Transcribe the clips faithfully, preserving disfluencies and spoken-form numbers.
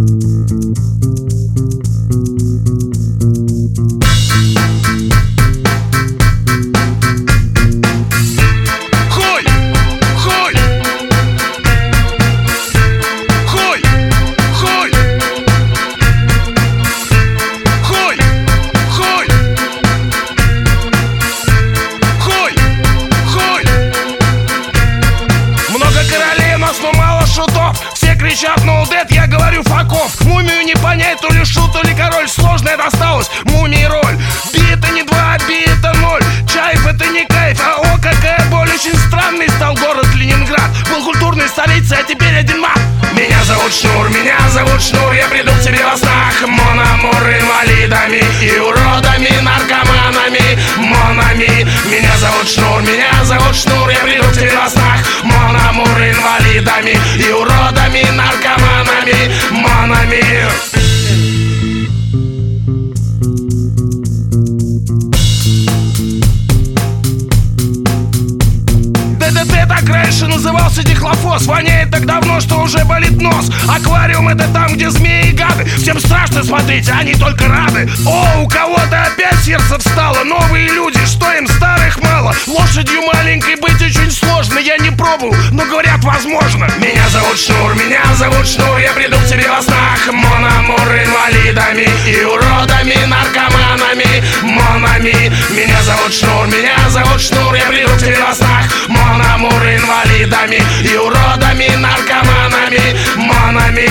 Кричат no dead, я говорю факов. Мумию не понять, то ли шут, то ли король. Сложная досталась мумии роль. Бита не два, бита ноль. Чайф это не кайф, а о какая боль. Очень странный стал город Ленинград. Был культурной столицей, а теперь один мат. Меня зовут Шнур, меня зовут Шнур. Я приду к тебе во снах. Мономор инвалидами и уродами, наркоманами, монами. Меня зовут Шнур, меня зовут Шнур. Я приду к тебе во снах. Мономор инвалидами и уродами, наркоманами, монами. ДДТ так раньше назывался дихлофос. Воняет так давно, что уже болит нос. Аквариум это там, где змеи и гады. Всем страшно смотреть, а они только рады. О, у кого-то опять сердце встало. Новые люди, что им старых мало. Лошадью маленькой быть очень сложно. Я не пробовал, но говорят возможно. Меня зовут Шнур, меня зовут Шнур. Я приду к тебе во снах. Мономор инвалидами и уродами, наркоманами, монами. Меня зовут Шнур, меня зовут Шнур. Я приду к тебе во снах. Мономор инвалидами и уродами, наркоманами, монами.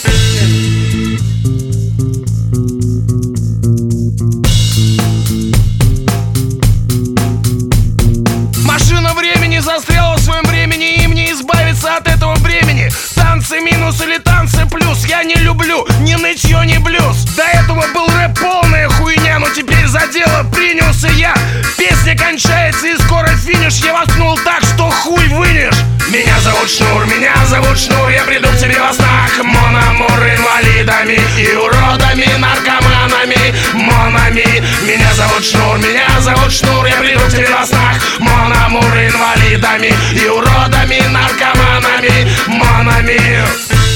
Машина времени застряла в своем времени, им не избавиться от этого времени. Танцы минус или танцы плюс я не люблю ни нытье, ни блюз. До этого был рэп полная хуйня, но теперь за дело принялся я. Песня кончается и скоро финиш. Я воткнул так, что хуй вынешь. Меня зовут Шнур, меня зовут Шнур. Я приду к тебе во снах. Мономор инвалидами и уродами, наркоманами, монами. Меня зовут Шнур, меня зовут Шнур. Я приду к тебе во снах. Мономор инвалидами и уродами, наркоманами, монами.